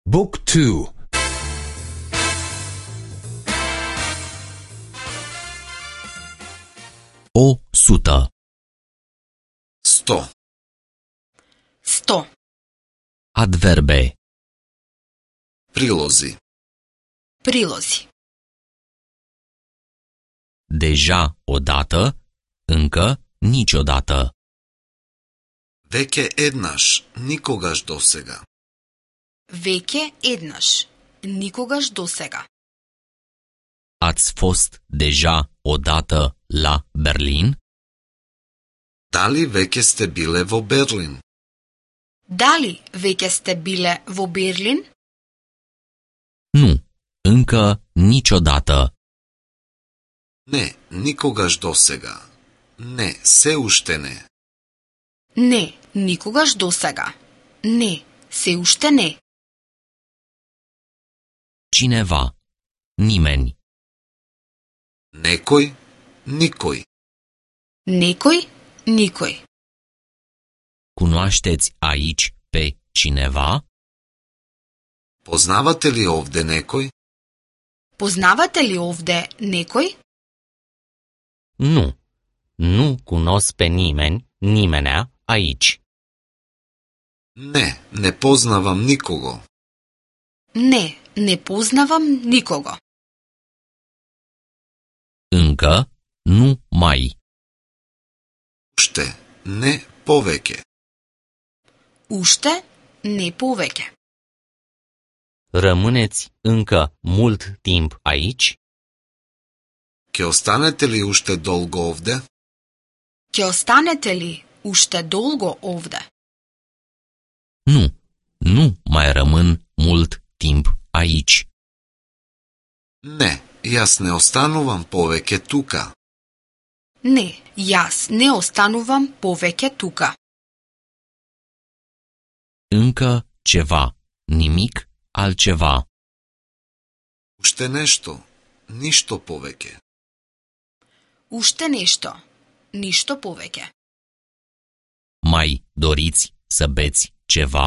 Book 2. O sută. 100. 100. Adverbe. Prilozi. Prilozi. Deja odată, încă niciodată. Веќе еднаш, никогаш досега. Веќе еднаш. Никогаш досега. Ați fost deja odată la Berlin? Дали веќе сте биле во Берлин? Дали веќе сте биле во Берлин? Nu, încă niciodată. Не, никогаш досега. Не, се уште не. Не, никогаш досега. Не, се уште не. Cineva. Nimeni. Некој, никој. Некој, никој. Cunoașteți aici pe cineva? Познавате ли овде некој? Познавате ли овде некој? Nu. Nu cunosc pe nimeni, nimenea aici. Не, не познавам никого. Не, не познавам никого. Încă nu mai. Уште, не повеќе. Уште не повеќе. Rămâneți încă mult timp aici? Ќе останете ли уште долго овде? Ќе останете ли уште долго овде? Nu. Nu mai rămân mult timp aici. Не, јас не останувам повеќе тука. Не, јас не останувам повеќе тука. Încă ceva. Nimic altceva. Уште нешто, ништо повеќе. Уште нешто, ништо повеќе. Mai doriți să beți ceva?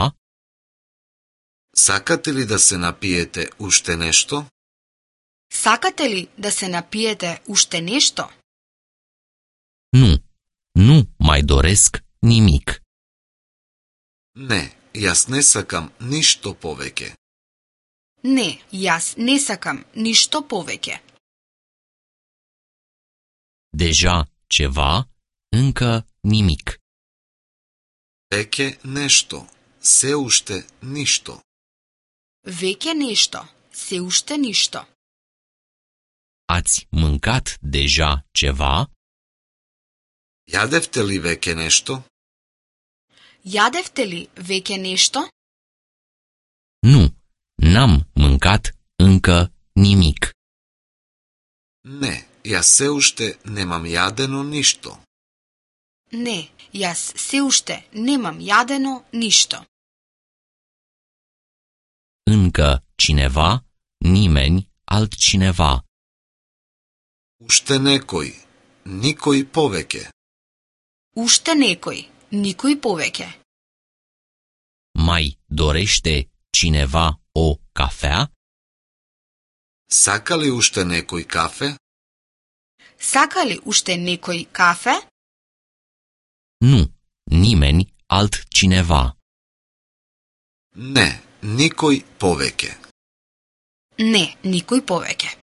Сакате ли да се напиете уште нешто? Сакате ли да се напиете уште нешто? Nu. Nu mai doresc nimic. Не, јас не сакам ништо повеќе. Не, јас не сакам ништо повеќе. Deja ceva, încă nimic. Веќе нешто, се уште ништо. Веќе нешто, се уште ништо. Ați mâncat deja ceva? Јадевте ли веќе нешто? Јадевте ли веќе нешто? Nu. N-am mâncat încă nimic. Не, јас се уште немам јадено ништо. Не, јас се уште немам јадено ништо. Încă cineva, nimeni altcineva. Уште некој, никој повеќе. Уште некој, никој повеќе. Mai dorește cineva o cafea? Сака ли уште некој кафе? Сака ли уште некој кафе? Nu. Nimeni altcineva. Не, никој повеќе. Не, никој повеќе.